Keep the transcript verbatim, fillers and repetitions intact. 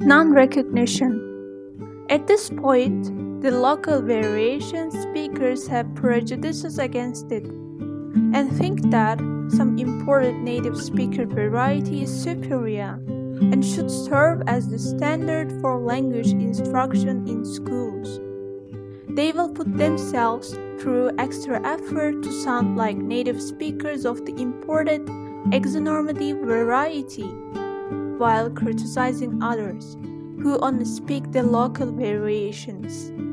Non-recognition. At this point, the local variation speakers have prejudices against it and think that some imported native speaker variety is superior and should serve as the standard for language instruction in schools. They will put themselves through extra effort to sound like native speakers of the imported exonormative variety, while criticizing others who only speak the local variations.